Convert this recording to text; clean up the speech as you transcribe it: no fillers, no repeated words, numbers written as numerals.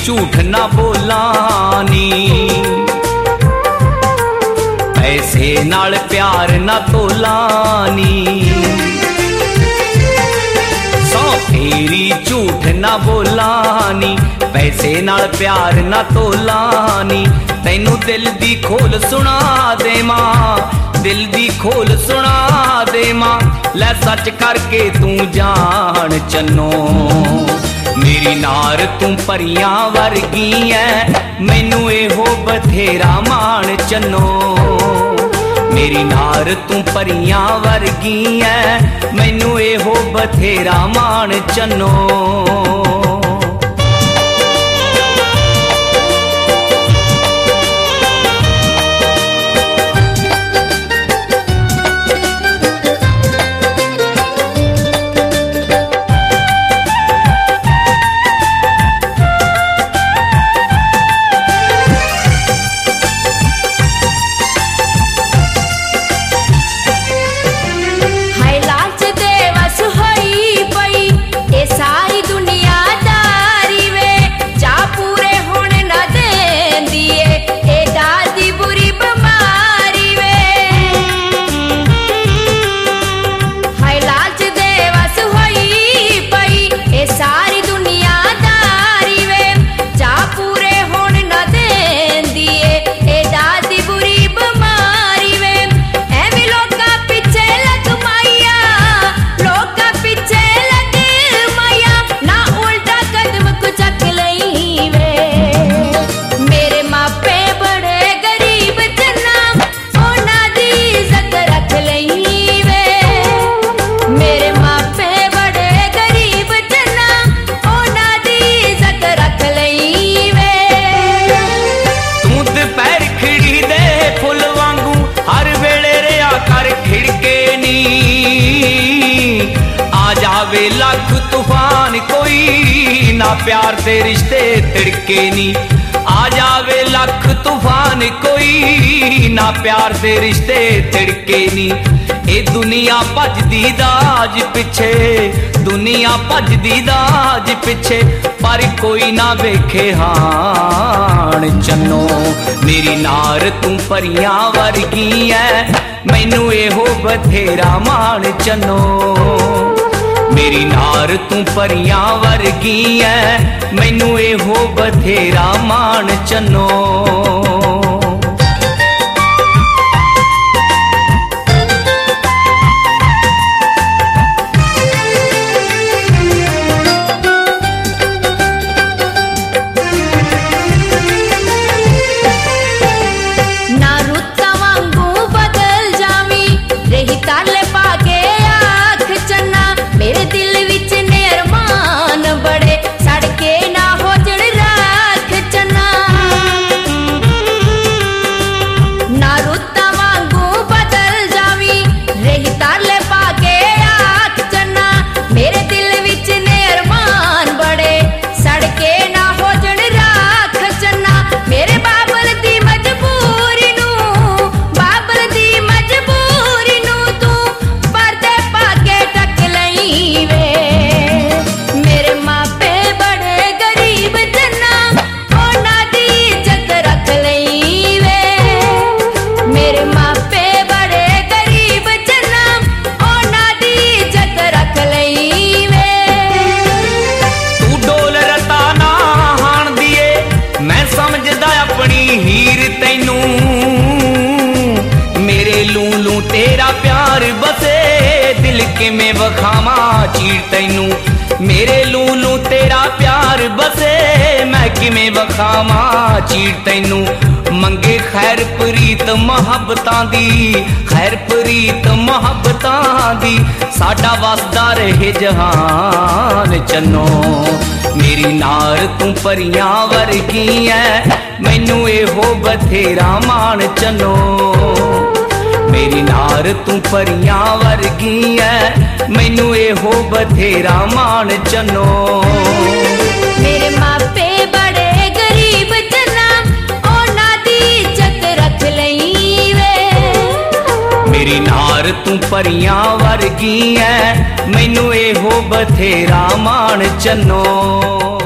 झूठ ना बोलानी, पैसे नाल प्यार ना तोलानी। सौ फेरी झूठ ना बोलानी, पैसे नाल प्यार ना तोलानी। तैनू दिल दी खोल सुना दे मां, दिल दी खोल सुना दे मां, लै सच करके तू जान चन्नो। मेरी नार तू परियां वर्गी है, मैनू एहो बथेरा मान चन्नो। मेरी नार तू परियां वर्गी है, मैनू एहो बथेरा मान चन्नो। आवे लख तूफान कोई ना प्यार दे रिश्ते तिड़के नी। आ जावे लख तूफान कोई ना प्यार दे रिश्ते तिड़के नी। ए दुनिया भजदी दाज पिछे, दुनिया भजदी दाज पिछे, पर कोई ना वेखे हाण चन्नो। मेरी नार तू परियां वर्गी है, मैनू एहो बथेरा मान चन्नो। मेरी नार तू परियां वर्गी है, मैनू एहो बथेरा मान चन्नो। तेरा प्यार बसे दिल के में वखावा चीर तैनू। मेरे लूलू तेरा प्यार बसे मैं कि में वखावा चीर तैनू। मंगे खैर प्रीत मुहब्बतां दी, खैर प्रीत मुहब्बतां दी, साडा वसदा रहे जहान चन्नो। मेरी नार तू परियां वर्गी है, मैनू एहो बथेरा मान चन्नो। मेरी नार तू परियां वर्गी है, मैनू एहो बथेरा मान चन्नो। मेरे मापे बड़े गरीब चन्ना, ओना दी इज्जत रख लई वे। मेरी नार तू परियां वर्गी है, मैनू एहो बथेरा मान चन्नो।